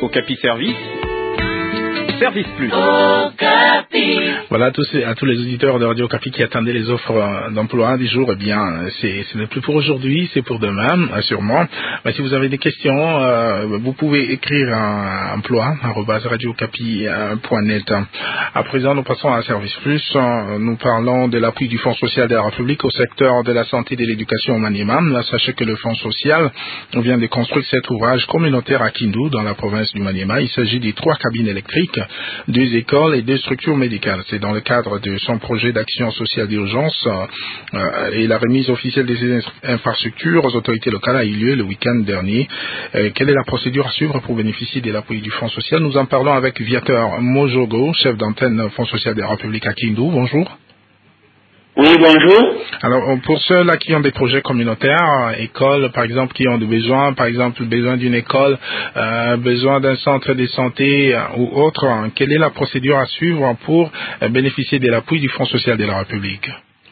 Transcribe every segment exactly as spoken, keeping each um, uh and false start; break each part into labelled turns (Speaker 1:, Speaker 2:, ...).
Speaker 1: Okapi Service, Service Plus.
Speaker 2: Okapi.
Speaker 3: Voilà, à tous, à tous les auditeurs de Radio Okapi qui attendaient les offres d'emploi du jour, eh bien, c'est, ce n'est plus pour aujourd'hui, c'est pour demain, sûrement. Mais si vous avez des questions, euh, vous pouvez écrire un emploi, arobase radio okapi point net. À présent, nous passons à Service Plus. Nous parlons de l'appui du Fonds social de la République au secteur de la santé et de l'éducation au Maniema. Sachez que le Fonds social vient de construire cet ouvrage communautaire à Kindu, dans la province du Maniema. Il s'agit des trois cabines électriques, deux écoles et deux structures médicales. C'est dans le cadre de son projet d'action sociale d'urgence euh, et la remise officielle de ces infrastructures aux autorités locales a eu lieu le week-end dernier. Euh, quelle est la procédure à suivre pour bénéficier de l'appui du Fonds social? Nous en parlons avec Viateur Mojogo, chef d'antenne Fonds social de la République à Kindu. Bonjour.
Speaker 4: Oui, bonjour.
Speaker 3: Alors, pour ceux-là qui ont des projets communautaires, euh, écoles, par exemple, qui ont des besoins, par exemple, besoin d'une école, euh, besoin d'un centre de santé euh, ou autre, hein, quelle est la procédure à suivre pour euh, bénéficier de l'appui du Fonds social de la République?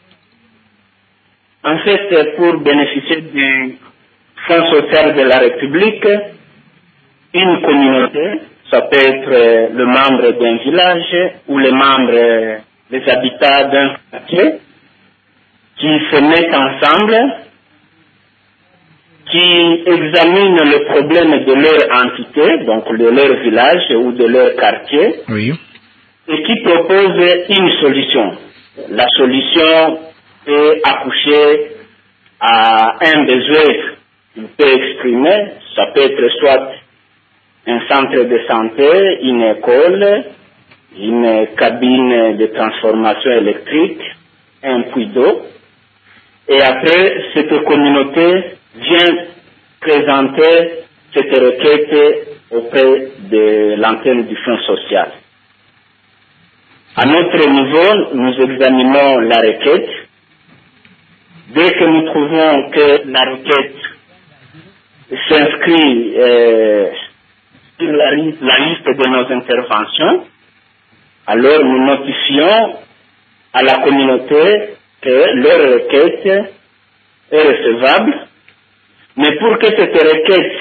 Speaker 4: En fait, pour bénéficier du Fonds social de la République, une communauté, ça peut être le membre d'un village ou les membres, les habitants d'un quartier, qui se mettent ensemble, qui examinent le problème de leur entité, donc de leur village ou de leur quartier,
Speaker 3: oui,
Speaker 4: et qui proposent une solution. La solution peut accoucher à un besoin qu'il peut exprimer, ça peut être soit un centre de santé, une école, une cabine de transformation électrique, un puits d'eau. Et après, cette communauté vient présenter cette requête auprès de l'antenne du Fonds social. À notre niveau, nous examinons la requête. Dès que nous trouvons que la requête s'inscrit euh, sur la, la liste de nos interventions, alors nous notifions à la communauté que leur requête est recevable, mais pour que cette requête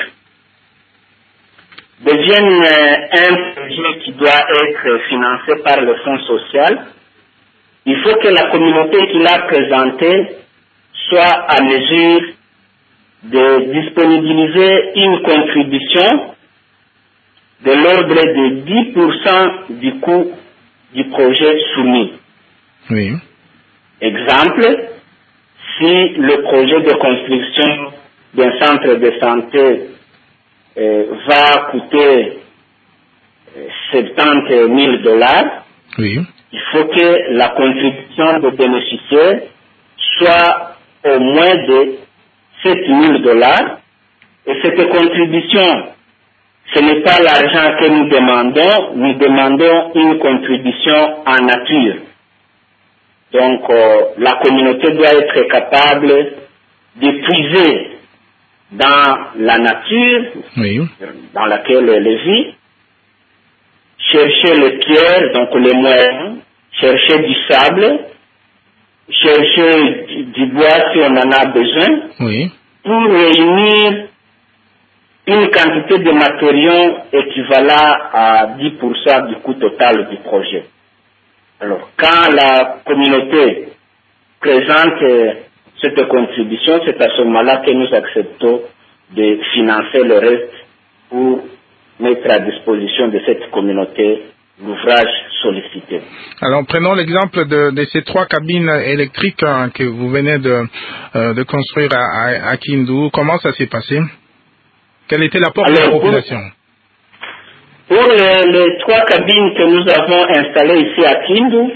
Speaker 4: devienne un projet qui doit être financé par le Fonds social, il faut que la communauté qui l'a présenté soit à mesure de disponibiliser une contribution de l'ordre de dix pour cent du coût du projet soumis.
Speaker 3: oui.
Speaker 4: Exemple, si le projet de construction d'un centre de santé euh, va coûter euh, soixante mille dollars,
Speaker 3: oui.
Speaker 4: il faut que la contribution des bénéficiaires soit au moins de sept mille dollars. Et cette contribution, ce n'est pas l'argent que nous demandons, nous demandons une contribution en nature. Donc, euh, la communauté doit être capable de puiser dans la nature,
Speaker 3: oui,
Speaker 4: dans laquelle elle vit, chercher les pierres, donc les moyens, chercher du sable, chercher du, du bois si on en a besoin,
Speaker 3: oui.
Speaker 4: pour réunir une quantité de matériaux équivalent à dix pour cent du coût total du projet. Alors, quand la communauté présente cette contribution, c'est à ce moment-là que nous acceptons de financer le reste pour mettre à disposition de cette communauté l'ouvrage sollicité.
Speaker 3: Alors, prenons l'exemple de, de ces trois cabines électriques hein, que vous venez de, euh, de construire à, à, à Kindu. Comment ça s'est passé? Quel était l'apport de la population?
Speaker 4: Pour, pour les, les trois cabines que nous avons installées ici à Kindu,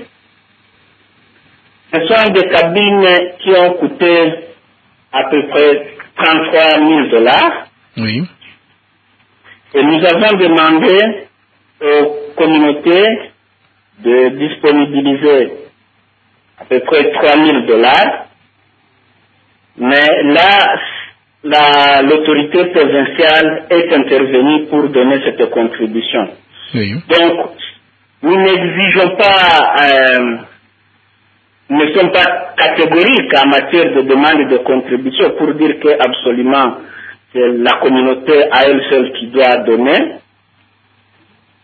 Speaker 4: ce sont des cabines qui ont coûté à peu près trente-trois mille dollars.
Speaker 3: Oui.
Speaker 4: Et nous avons demandé aux communautés de disponibiliser à peu près trois mille dollars. Mais là, la, l'autorité provinciale est intervenue pour donner cette contribution.
Speaker 3: Oui.
Speaker 4: Donc, nous n'exigeons pas, euh, nous ne sommes pas catégoriques en matière de demande de contribution pour dire que absolument c'est la communauté à elle seule qui doit donner.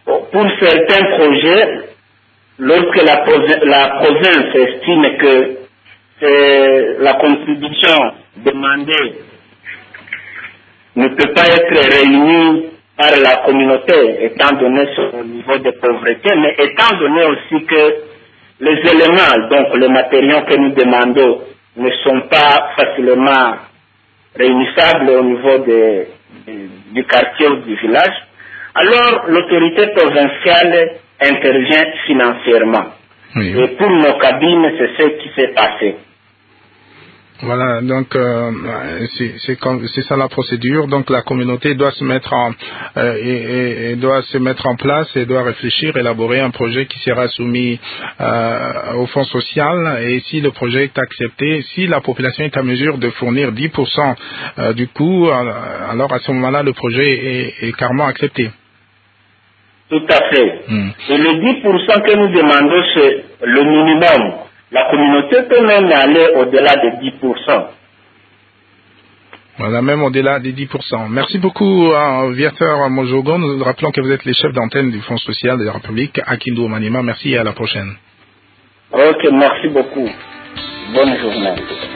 Speaker 4: Pour certains projets, lorsque la, la province estime que euh, la contribution demandée ne peut pas être réunie par la communauté, étant donné son niveau de pauvreté, mais étant donné aussi que les éléments, donc les matériaux que nous demandons, ne sont pas facilement réunissables au niveau de, de, du quartier ou du village, alors l'autorité provinciale intervient financièrement. Oui. Et pour nos cabines, c'est ce qui s'est passé.
Speaker 3: Voilà, donc euh, c'est, c'est, c'est ça la procédure. Donc la communauté doit se mettre en euh, et, et, et doit se mettre en place et doit réfléchir, élaborer un projet qui sera soumis euh, au fonds social. Et si le projet est accepté, si la population est à mesure de fournir dix pour cent euh, du coût, alors à ce moment-là le projet est, est carrément accepté.
Speaker 4: Tout à fait. Mm. Et le dix pour cent que nous demandons, c'est le minimum. La communauté peut même aller au-delà de dix pour cent.
Speaker 3: Voilà, même au-delà des dix pour cent. Merci beaucoup, euh, Viateur Mojogon. Nous rappelons que vous êtes les chefs d'antenne du Fonds social de la République à Kindu Maniema. Merci et à la prochaine.
Speaker 4: Ok, merci beaucoup. Bonne journée.